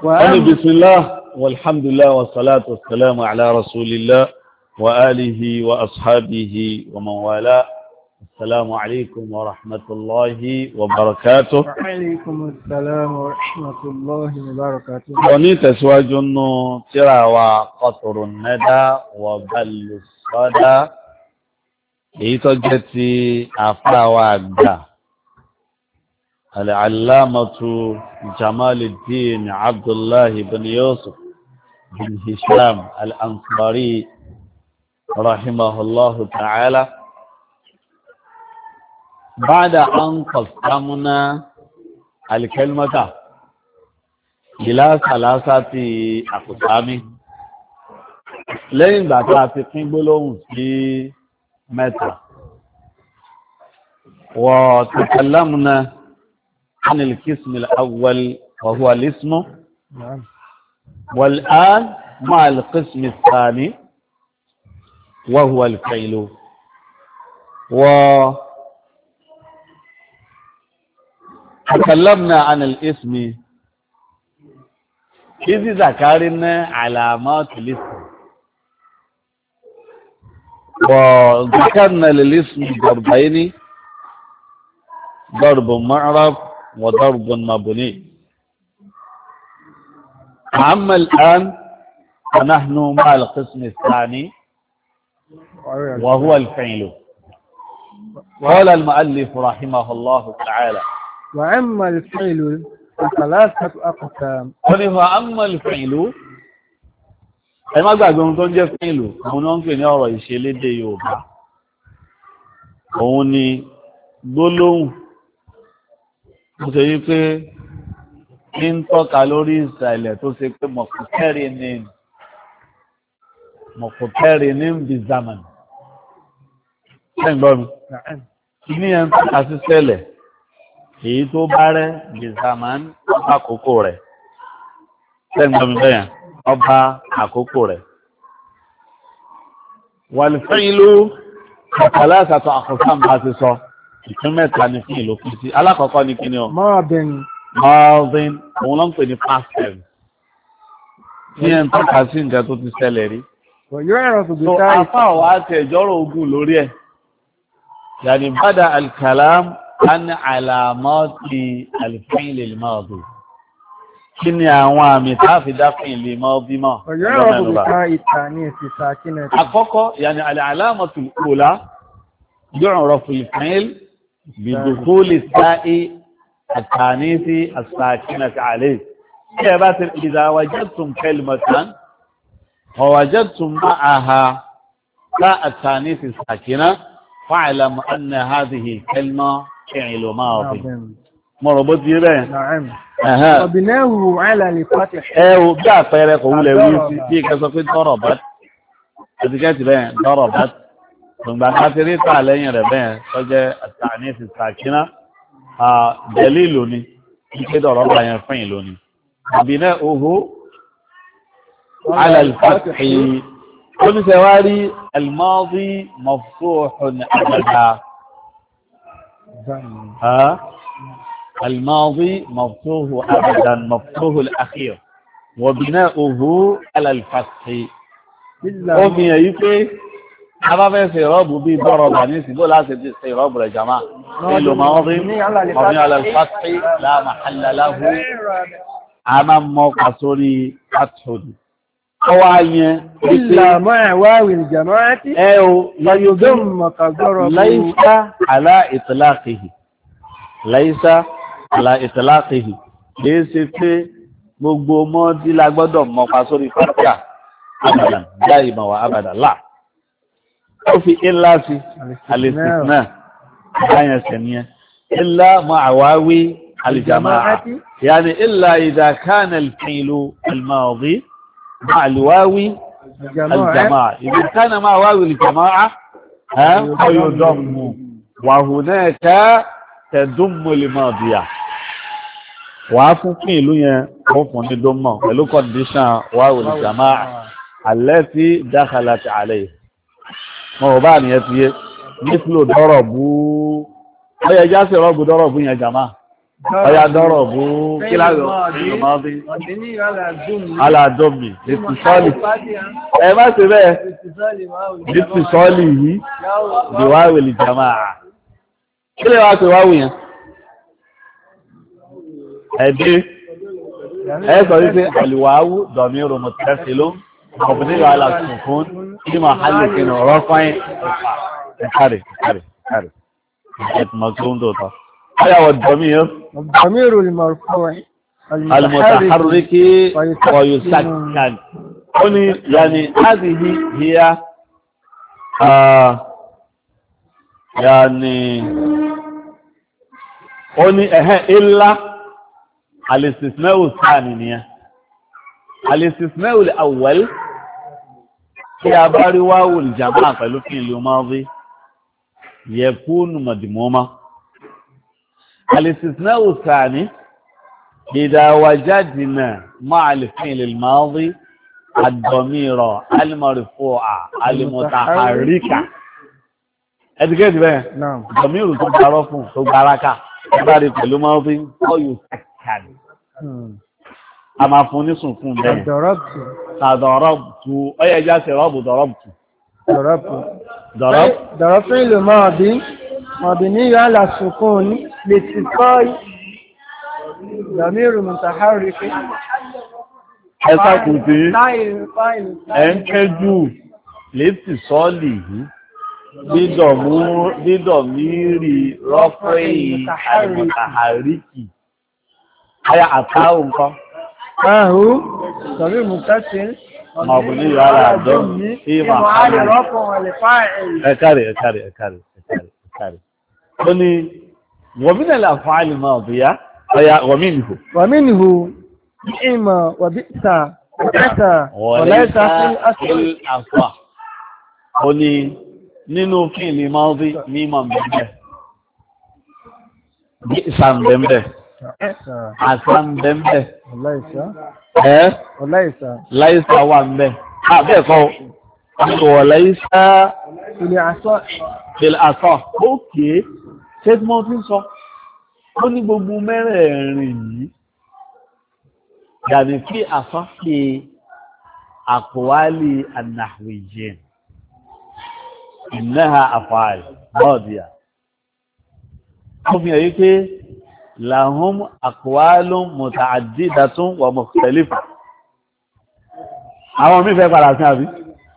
بسم الله والحمد لله والصلاة والسلام على رسول الله وآله وأصحابه ومن والاه. السلام عليكم ورحمة الله وبركاته. وعليكم السلام ورحمة الله وبركاته. ونيت سواج ترى وقطر الندى وبل الصدى يتجتي أفرا وعدا العلامة جمال الدين عبد الله بن يوسف بن هشام الأنصاري رحمه الله تعالى بعد أن قسمنا الكلمة إلى ثلاثة أقسام لين بعد تقبلون في متى وتكلمنا عن القسم الأول وهو الاسم والآن مع القسم الثاني وهو الفعل تكلمنا عن الاسم إذ ذكرنا علامات الاسم وذكرنا للاسم ضربين ضرب معرب وضرب مبني. أما الآن فنحن مع القسم الثاني وهو الفعل. قال المؤلف رحمه الله تعالى وأما الفعل فثلاثة أقسام. وأما الفعل ẹ má gbàgbé ohun tó ń jẹ́ fíìlù òun náà ń pè ní ọ̀rọ̀ ìṣelédè Yorùbá. Òun ni gbólóhùn tó ṣe yí pé kí ń tọ́ka lórí ìsàlẹ̀ tó ṣe pé mọ̀kùtẹ́rì ní bí zaman. Ṣẹ́gbọ́n mi kí ní ẹn tọ́ka sí ṣẹlẹ̀ èyí tó bá rẹ̀ bí zaman àkókò rẹ̀. Ṣẹ́gbọ́n mi bẹ́yàn ọba àkókò rẹ̀. Wàlìfẹ́ìlú kàkàlásàtọ̀ àkọ́kọ́ bá ti sọ ìpín mẹ́ta ní fún ìlú fún sí. Alákọ̀ọ́kọ́ ní kí ni ọ? Mọ́ọ̀dín. Òun ló ń pè ní past tense. Ní ẹ̀ ń tọ́ka sí nǹkan tó ti ṣẹlẹ̀ rí. So afá wa ti ẹ̀jọ́rọ̀ ogun lórí ẹ̀. Yàní bada al-kalam an alamati al-fi'l al-madi. Kí ni àwọn àmì táàfi dáfin ìlú mọ́ bímọ̀? Àkọ́kọ́, yàní al-alamatu al-ula yu'rafu al-fi'l bidukhuli as-sa'i at-tanisi as-sakinati alayhi. Kí ẹ bá ti idha wajadtum kalimatan wa wajadtum ma'aha sa'a at-tanisi as-sakina fa'lamu anna hadhihi al-kalima fi'lu madi. Mọ̀rọ̀ bó ti rẹ̀. Ọ̀bìnẹ́wò àìlàlè pàtẹ̀. Ẹ̀wò bí àpẹẹrẹ kò wúlẹ̀ wí sí bí kẹ sọ pé dọ́rọ̀ bá ẹ̀dìkẹ́tì bẹ́ẹ̀ dọ́rọ̀ bá gbọ̀ngbà kátírí tà lẹ́yìn rẹ̀ bẹ́ẹ̀ tọ́jẹ́ àtàní ti sàkínà jẹ́lí ìlú ni kíké dọ̀rọ̀ bá yẹn fún ìlú ni. Ọ̀bìnẹ́wò àìlàlè pàtẹ̀ ó ní sẹ wá rí al-madi maftuhun abada. الماضي مفتوح أبدا مفتوح الأخير وبناؤه على الفتح. ومن يكي حباب سيراب بي ضرب عنيسي بول هذا سيراب الجماعة الماضي مبني على الفتح لا محل له أمام موقع سوري فتح قوانيا إلا مع واو الجماعة لا يضم كضرب ليس على إطلاقه ليس على إطلاقه ليس في gbogbo mọ́dí la gbọ́dọ̀ mọ́ pa sórí fàtíà abadan dáìmọ̀ wà abadan láà ó fi ilá sí alìsìsìnà báyẹ̀ sẹ̀míẹ́ ilá mọ́ àwáwí alìjàmáà yàní ilá idha kana al-fi'lu al-madi mọ́ àlùwáwí alìjàmáà idha kana mọ́ àwáwí alìjàmáà ọyọ̀ dọ́mù wa hunaka tadummu al-madiya. Wàá fún fún ìlú yẹn ó fún ní dómọ̀ pẹ̀lú kọ́ndíṣàn wà olùjàmá alẹ́ tí dákàlà ti àlẹ́ yìí. Mo rò bá nìyẹn ti yé nífìlò dọ́rọ̀ bú ọyẹ já sí rọ́bù dọ́rọ̀ bú yẹn jàmá ọya dọ́rọ̀ bú kíláàrọ̀ ìlúmọ́bí aládọ́mì ìtìsọ́lì ẹ má ṣe bẹ́ẹ̀ ìtìsọ́lì yìí ìwáwẹ̀ lè jàmáà kí lè wá pé wáwù yẹn ẹ̀dẹ́ ẹ sọ wípé àlùwáwù dọ̀míìrù mọ̀tẹ́sílú ọ̀bùnrin yóò alásùn fún kí máa hálẹ̀ kí ní ọ̀rọ̀ fáyín ẹ̀kárì ẹ̀tùmọ̀ tó ń dòtọ̀ ayàwọ̀ dọ̀míìrù المتحرك ويسكن هنا يعني هذه هي يعني هنا إلا الاستثناء الثاني الاستثناء الأول هي باري واو الجماعة فلوكين الماضي يكون مضموما الاستثناء الثاني إذا وجدنا مع الفعل الماضي الضمير المرفوع المتحرك ادكيت بقى نعم الضمير تعرفه تبارك تبارك الماضي او يسكن اما فوني سكون ده ضربت اي جاء ضربت الماضي مبني على السكون لاتصال ضمير متحرك ẹ̀sà kò tí ẹ̀ ń kẹjú létí sọ́ọ̀lì yìí dídọ̀mírì rọ́pẹ́yì àìmọ̀tàhàríkì ayá àtàrù nǹkan ahù sọ̀rí mùtásí ọ̀bùnú yàrá àdọ́ sí ẹ̀kàrẹ̀ ó ní wọ̀mínà àfáàlì máa bìyà ọya wọ̀mínìhù إما وبئس وأتى وليس في الأصح قولي نينو فعل ماضي ميما بمبه بئسا بمبه حسن بمبه ليس وانبه بيقو وليس في الأصح اوكي ṣe tí mo fi ń sọ ó ní gbogbo mẹ́rẹ̀ẹ̀rin yìí يعني في أصح أقوال النحويين إنها أفعال ماضية هم يقول لهم أقوال متعددة ومختلفة àwọn mí fẹ́ padà sí àbí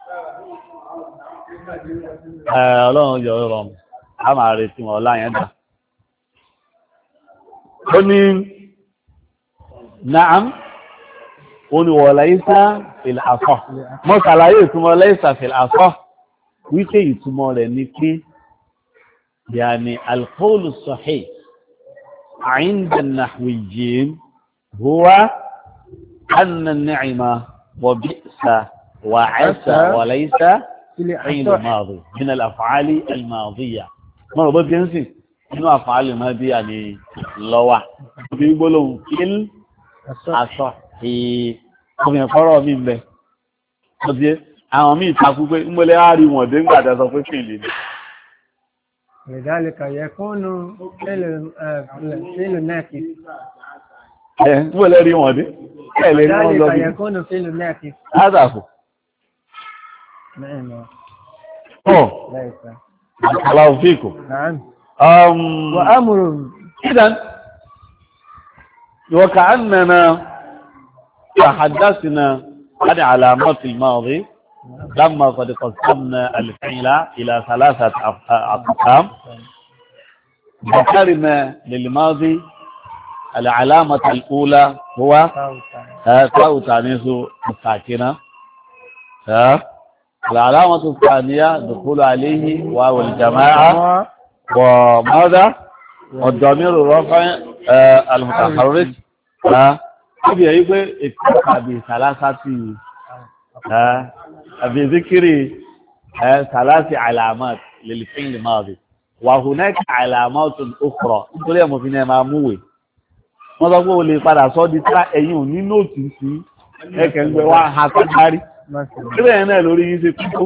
ọlọ́run yọ ọ̀rọ̀ a máa retí wọn láyẹn dà ó ní naam oni wa laysa fil asah mo ṣàlàyé ìtumọ̀ laysa fil asah wí pé ìtumọ̀ rẹ̀ ní pé yani al-qawl as-sahih 'inda an-nahwiyyin huwa anna an-ni'ma wa bi'sa wa 'asa wa laysa fi'l madi min al-af'al al-madiyya mo bo bi nsin inú af'al al-madiyya ni ló wà bí gbólóhùn fil asọ ọmọ ẹ̀kọ́rọ̀ mi mẹ́ ọdí àwọn míì takú pé ń mọ́lẹ́ àárí wọn dé ńgbàdá sọ pé fìlì ní لذلك يكون فعل ناقص ń mọ́lẹ́ rí wọn dé لذلك يكون فعل ناقص ádàfò نعم ليس الله فيكم نعم وأمر إذن وكأننا تحدثنا عن علامات الماضي لما قد قسمنا الفعل إلى 3 أقسام ذكرنا للماضي العلامة الأولى هو تاء تانيث الساكنة العلامة الثانية دخول عليه واو الجماعة وماذا والضمير الرفع المتحرك أبي يقول اتفق بثلاثة أبي ذكري 3 علامات للفعل الماضي وهناك علامات أخرى كل يوم فينا معمول wọ́n sọ pé o lè padà sọ di tíra ẹ̀yìn òní nóòtù sí ẹ̀kẹ́ ń gbé wá àtàkárí síbẹ̀ yẹn náà lórí yín ṣe kúkó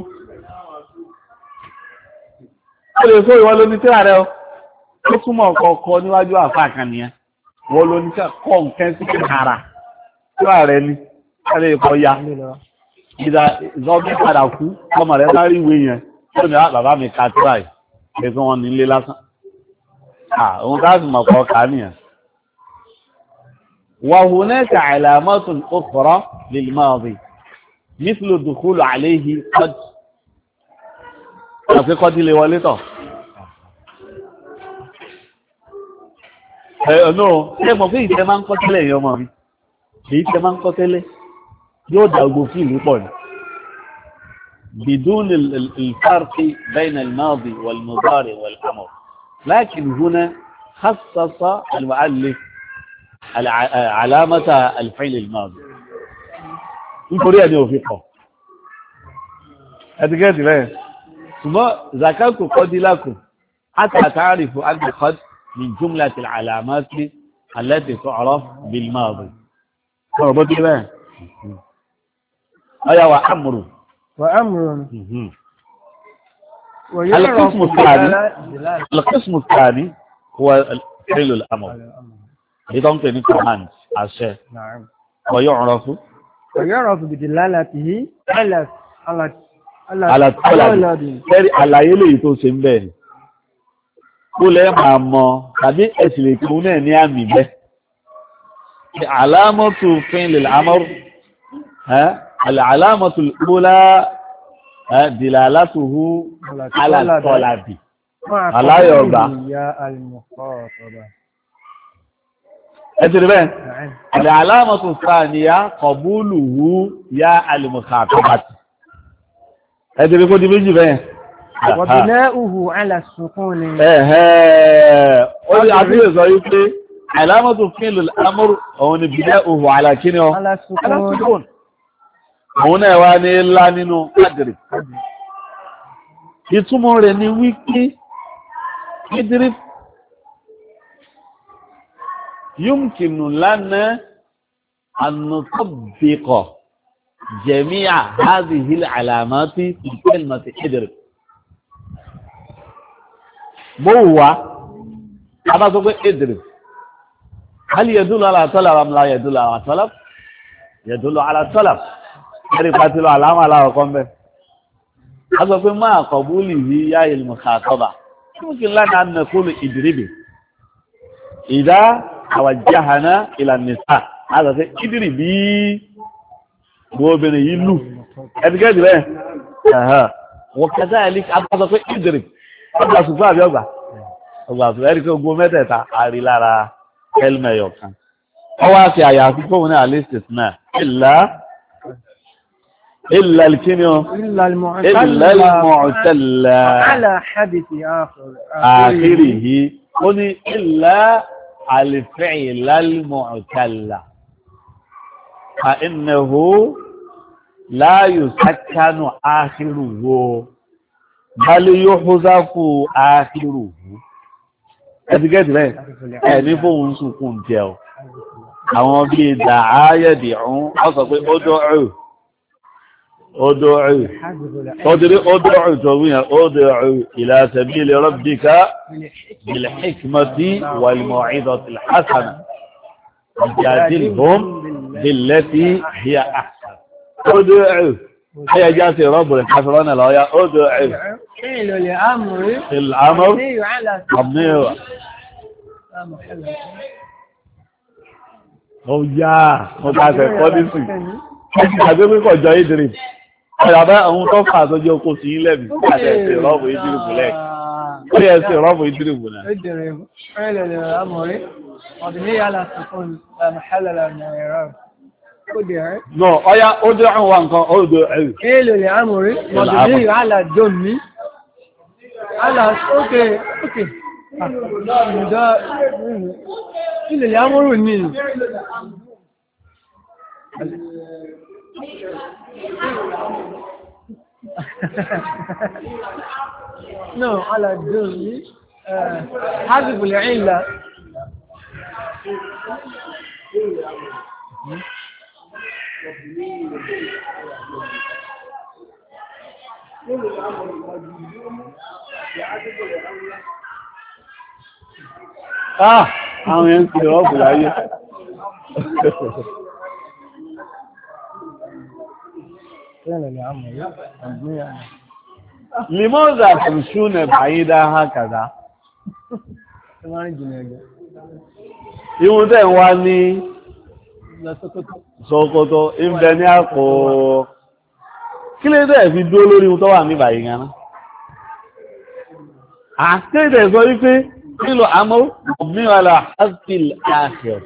ó lè kó ìwọ lóní tíra rẹ ó túmọ̀ kọ̀ọ̀kọ́ níwájú àfáà kan nìyẹn wọ́n ló ní kọ́ nǹkan sí ara tí wà rẹ ní ẹ̀rẹ́ ìkọ́ ya ìzọ́bí padà kú ọmọ rẹ̀ bá rí ìwé yẹn tó ní bàbá mi ka tíra ẹ̀ ẹ̀fẹ́ wọn nílé lásán òun káàsì mọ̀kọ́ ká nìyẹn وهناك علامات أخرى للماضي مثل الدخول عليه قد àti kọ́dí lè wọlé tọ̀. ẹ̀nà ṣe mọ̀ fún ìtẹ́ máa ń kọ́ tẹ́lẹ̀ èèyàn mọ̀ rí èyí tẹ́ máa ń kọ́ tẹ́lẹ̀ yóò dá ogbò fíìlú pọ̀ ní. بدون الفرق بين الماضي والمضارع والأمر لكن هنا خصص المؤلف علامة الفعل الماضي nítorí ẹni òfin kọ̀ ẹ̀dìgẹ́dì rẹ̀ ṣùgbọ́n zakaku kọ́dí lákùn حتى تعرف أن قد من جملة العلامات التي تعرف بالماضي فربط بها أي وأمر القسم الثاني هو فعل الأمر إذا كان كمان عشاء ويعرف بدلالته على الطلب àlàyé lèyí tó ṣe ń bẹ̀ ni kó lẹ́ máa mọ̀ tàbí ẹ̀sìn lè kún náà ní àmì bẹ́ alámọ́tò fi'l al-amr alámọ́tò al-ula dilalatuhu ala al-talabi aláyọ̀gbà ẹ̀sìn bẹ́ẹ̀ alámọ́tò thaniya qabuluhu ya al-mukhatabati ẹ̀dẹ̀rẹ̀ kó di méjì bẹ́ẹ̀. Wabina'uhu ala sukuni. Ó ní àbílẹ̀ sọ yí pé alamatu fi'lil amr òun ni bina'uhu ala kíni ọ. Ala sukuni. Òun náà wá ní ńlá nínú kádìrì. Ìtumọ̀ rẹ̀ ni wípé kádìrì yumkinu lana an nutabbiqa جميع هذه العلامات في كلمة اضرب بوا أنا أقول اضرب هل يدل على طلب أم لا يدل على طلب يدل على طلب عرفت له علامة لا أقوم به أقول ما قبوله يا المخاطبة يمكن لنا أن نقول اضربي إذا توجهنا إلى النساء هذا اضربي obìnrin yìí lù ẹ̀dìgẹ́dì rẹ̀ wọ́n kẹta ẹ̀lì agbáṣọ pé ìdìrì ọgbà ṣùgbọ́n àbí ọgbà ṣùgbọ́n ẹ̀rí pé ogun mẹ́tẹ̀ẹ̀ta àrí lára ẹlmẹ̀yọ̀ kan wọ́n wá sí àyàfi fóun ní àlẹ́sìs náà ìlà ìkíni ọ ìlà ìmọ̀ọ̀tẹ́lẹ̀ àkírí yìí ó ní ìlà àlìfẹ́ ìlà ìmọ̀ọ̀tẹ́lẹ̀ فإنه لا يسكن آخره بل يحذف آخره ẹ̀dìgẹ́dì rẹ̀ ẹ̀ní fóun sùkún jẹ́ ọ àwọn bí i dàáyẹ̀dì ọ̀hún ọ́sọ̀ pé ódòrò tó wíyàn ódòrò ila sabili rabbika bil hikmati wal maw'izati al hasana jadilhum بالتي هي أحسن ادعو هي جاسي رب الحفران الآية ادعو فعل الأمر مبني ó yá mo ta fẹ́ kọ́ ní sí àti pé kọ̀ jọ ìdírí ọ̀yà bá àwọn tó fà tó jẹ́ okó sí ilẹ̀ mi àti ẹ̀sìn rọ́bù ìdírí bùlẹ̀ ó yẹ ẹ̀sìn rọ́bù ìdírí bùlẹ̀. No, ọya ó dé àwọn nǹkan ó dé ẹ̀rù. Èlò lè àmúrí, mọ̀dúnlé àlàdùn ní. Ókè. Ilé lè àmúrù ní. No, àlàdùn ní. Házìbù lè ìlà. àwọn yẹn ń ṣe ọ́pù láyé limoza tamshuna ba'ida hakaza ìwọ̀n tẹ́ ń wá ní Sókótó ìbẹ̀ ní àpò kí lè dẹ̀ fi dúró lórí ohun tó wà ní báyìí gan náà àkéèdè sọ wípé nílò àmọ́ ní wàlá hasil akhir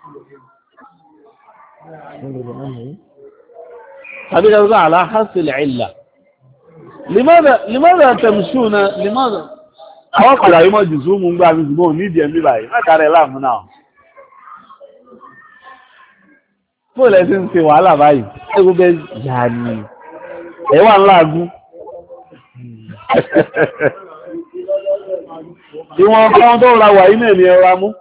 tàbí kẹsàn àlá hasil illa limadha tamshuna limadha àwọn padà rí mọ́ jù súnmù ń gbà mí ṣùgbọ́n ní ìdí ẹ̀mí báyìí mẹ́tàrẹ láàmú náà fóòlẹ̀ tí ń ṣe wàhálà báyìí ẹgbẹ́ yà ní ẹwà ńlá agún ìwọ̀n kan tó ra wà inú ẹ̀mí ẹwà mú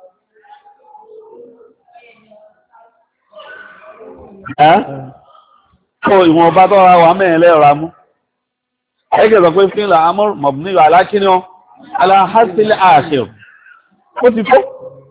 ìwọ̀n bá tó ra wà mẹ́rin lẹ́ọ̀rá mú ẹgbẹ́ sọ pé fílà mọ̀bùnú alákíní ọ aláhásílẹ̀ àṣẹ ó ti tó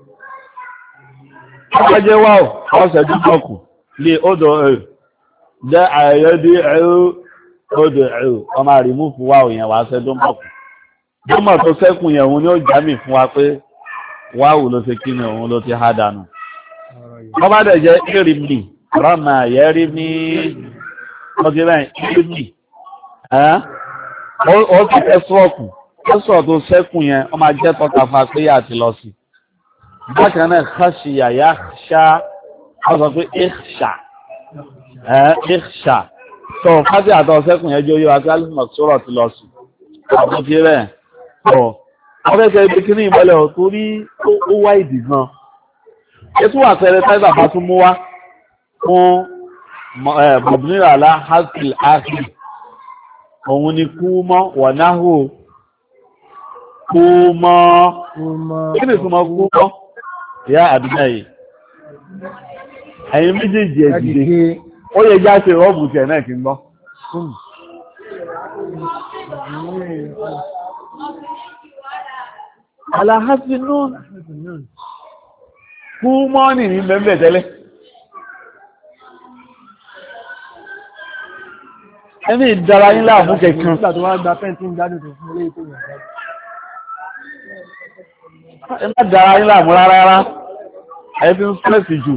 ọjọ́ wà ọ̀sẹ̀ dúdọ́kù lè odò ẹ̀ jẹ́ àyẹ́dí ẹ̀rọ odò ẹ̀rọ ọmọ àrímúfù wà òyìn wà sẹ́ dúnmọ̀kù dúnmọ̀ tó sẹ́kùn yẹn òun ni ó jámì fún wa pé wáwù ló ṣe kí ni òun ló ti há dànù wọ́n bá dẹ̀ jẹ́ ìrìmì rọ́mà yẹ́rí ní ọdún rẹ̀ ìrìmì ó ti kẹ́sọ́ọ̀kù kẹ́sọ̀ tó sẹ́kùn yẹn ó máa jẹ́ tọ́ka fún apéyà àti lọ sí bákan náà khashiya yakhsha ó sọ pé ikhsha tó fásitì àtọ́ sẹ́kùn yẹn jẹ́ oyé wa kí alìmọ̀ sọ̀rọ̀ ti lọ sí àwọn ti rẹ̀ ọ̀ wọ́n fẹ́ kẹ́ ibi kíní ìmọ́lẹ̀ ọ̀ torí ó wá ìdì gan ètò àpẹẹrẹ táìbà bá tún mú wá fún mọ̀bìnrin àlá hasil akhir òun ni kú mọ́ wọ̀náhù kú mọ́ kí ni túnmọ̀ kú mọ́ ìyá àdúgbà yìí ẹ̀yin méjèèjì ẹ̀dìdé ó yẹ já ṣe rọ́ọ̀bù tẹ̀ náà kí n gbọ́ aláhásínú kú mọ́ nì ní mẹ́mẹ́ tẹ́lẹ̀ ẹni ìdára yín láàmú kẹkàn ẹ má dára yín láàmú rárá ẹ fi ń fẹ́sì jù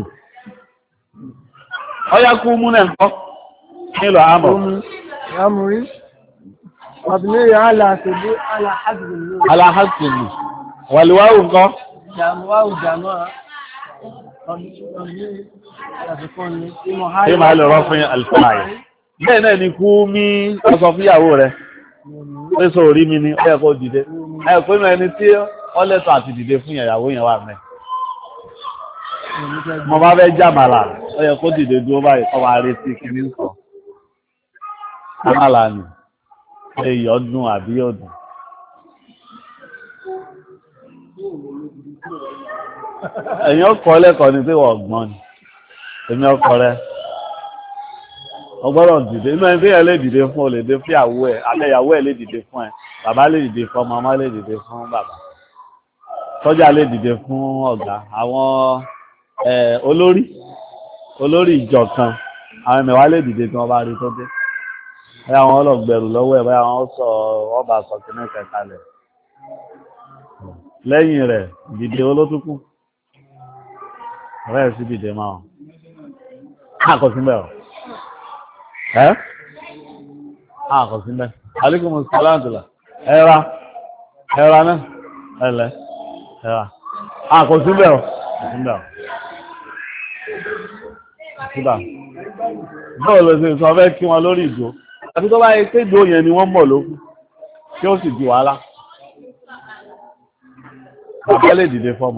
ọyá kú mú náà kọ́ nílò àmọ̀ àmúrí ọdúnlẹ́yìn aláhásìlì wàlúwáwù nǹkan tí máa lè rọ́ fún alfáàyè bẹ́ẹ̀ náà ni kú mí ọsọ fíyàwó rẹ̀ pé sọ orí mi ni ó yẹ kó dìde ẹ pé mọ ẹni tí ó lẹ́tọ̀ àti dìde fún ìyàwó yẹn wà mẹ́ mo bá fẹ́ jàmàlà ó yẹ kó dìde dúró báyìí kọ́ máa retí kìíní sọ jàmàlà ni èyí ọdún àbí ọdún ẹ̀yin ọkọ̀ lẹ́kọ̀ọ́ ni pé wọ́n gbọ́n ni èmi ọkọ̀ rẹ̀ ọgbọ́dọ̀ dìde inú ẹni tí ẹ lè dìde fún o lè dìde fún ìyàwó ẹ alẹ́yàwó ẹ lè dìde fún ẹ bàbá lè dìde fún ọmọ ọmọ lè dìde fún bàbá sọ́jà lè dìde fún ọ̀gá àwọn olórí ìjọ kan àwọn ẹ̀mẹ̀wá lè dìde tí wọ́n bá rí tó dé báyà wọn ọlọ́gbẹ̀rù lọ́wọ́ ẹ̀ báyà wọn sọ ọba sọ kí ní kẹta lẹ̀ lẹ́yìn rẹ̀ dìde olótùkù ọ̀rẹ́ sí dìde máa àkọsílẹ̀ ọ̀ àkọsílẹ̀ alíkùnmù sàlántìlá ẹ̀rà náà ẹ̀lẹ́ ẹ̀rà àkọsílẹ̀ ọ̀ bọ́ọ̀ lọ sí ìsọ fẹ́ kí wọn lórí ìjó àti tó bá yẹ pé ìjó yẹn ni wọ́n mọ̀ lókù tí ó sì di wàhálà bàbá lè dìde fọ́mọ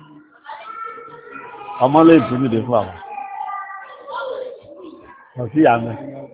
ọmọ lè tún dìde fún àwọn ọ̀sí àmì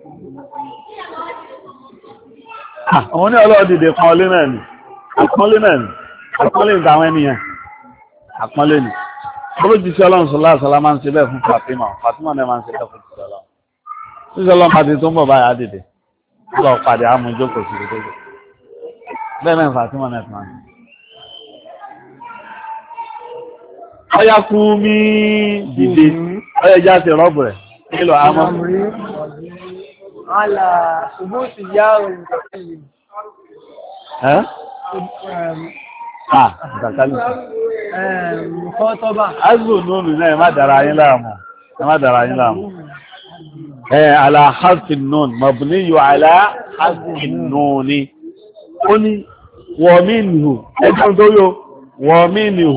àwọn ní ọlọ́ọ̀ dìde pọ́nlé náà ni àpọ́nlé ìtàwọn ènìyàn àpọ́nlé ni ó jí sí ọlọ́run sọlá àṣọlá máa ń ṣe bẹ́ẹ̀ fún Fatima náà máa ń ṣe bẹ́ẹ̀ fún ìṣọ́lá ìṣọ́lá pàdé tó ń bọ̀ báyà dìde lọ pàdé àmújókòó sí ìdókòó bẹ́ẹ̀ náà Fatima náà máa ń ọya kú mí dìde ọya já sí rọ́bù rẹ̀ nílò àmọ́ على ثبوت ياء المتكلم مخاطبة azù nùnù náà ẹ má dára yín láàmú على حذف النون مبني على حذف النون ó ní ومنه ẹgbọ́n tó yóò ومنه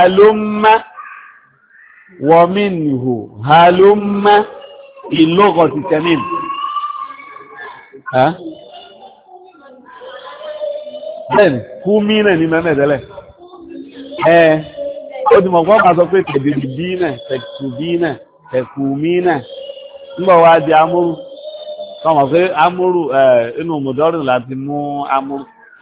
هلم في لغة تميم bẹ́ẹ̀ni kú mí náà ní mẹ́mẹ́ tẹ́lẹ̀ ó ti mọ̀ fún ọmọ sọ pé tẹ̀dìdì bí náà tẹ̀kù bí náà tẹ̀kù mí náà nígbà wá di amúrú sọmọ pé amúrú inú mùdọ́rùn láti mú amúrú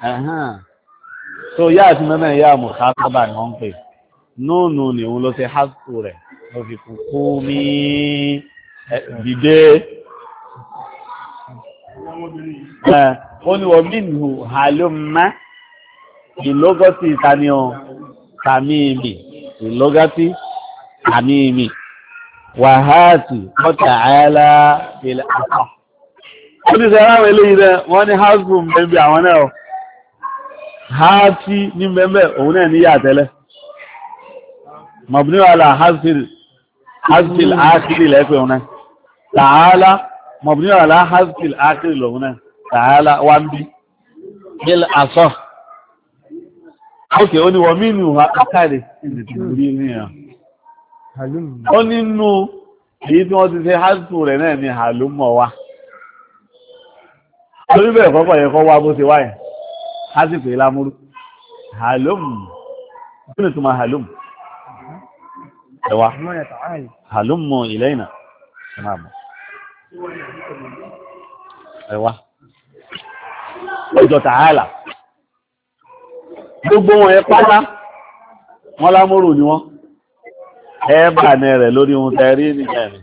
tó yá àti mẹ́mẹ́ yá mú kásábà ni wọ́n ń pè nóònù ni òun ló ṣe hásù rẹ̀ ló fi kú mí dìde ó ní wọ́n mínú halumma ìlógọ́tì ìtàníọ̀ tàmíìmì ìlógọ́tì tàmíìmì wàhátì kọ́tà àyálà ilẹ̀ àpá ó ní sẹ́rọ àwọn eléyìí rẹ̀ wọ́n ní hasbun bẹ́ẹ̀bẹ̀ àwọn náà hátì ní bẹ́ẹ̀bẹ̀ òun náà ní yàtẹ́lẹ̀ mabni ala hasbil ákìrì lẹ́pẹ̀ òun náà tààlà mabni ala hasbil ákìrì lòun náà tààlà wá ń bí ilẹ̀ àṣọ ókè ó ní wọ́n mínú àkáàdì ìdìtìrí ní ẹ̀ ó nínú èyí tí wọ́n ti ṣe hasbù rẹ̀ náà ní halumọ̀ wá torí bẹ́ẹ̀ kọ́kọ́ yẹ kọ́ wá bó ṣe wáyé hasbù ìlàmúrú halum kí ni túnmọ̀ halum ẹwà halumọ̀ ilayna ẹwà ọjọ́ tààlà gbogbo wọn ẹ pátá wọ́n lámúrù ni wọ́n ẹ̀ẹ́bà ní rẹ̀ lórí ohun tẹ́rí ní ẹ̀rin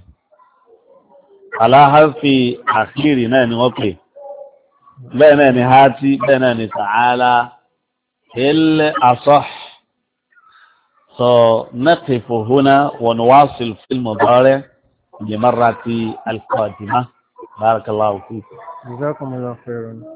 aláhàfí àkírí náà ni wọ́n pè bẹ́ẹ̀ náà ni hátí bẹ́ẹ̀ náà ni tààlà ilẹ̀ asọ́ sọ naqifu huna wa nuwasil fil mudari bi marrati al-qadima barakallahu fiik. Jazakumullahu khairan.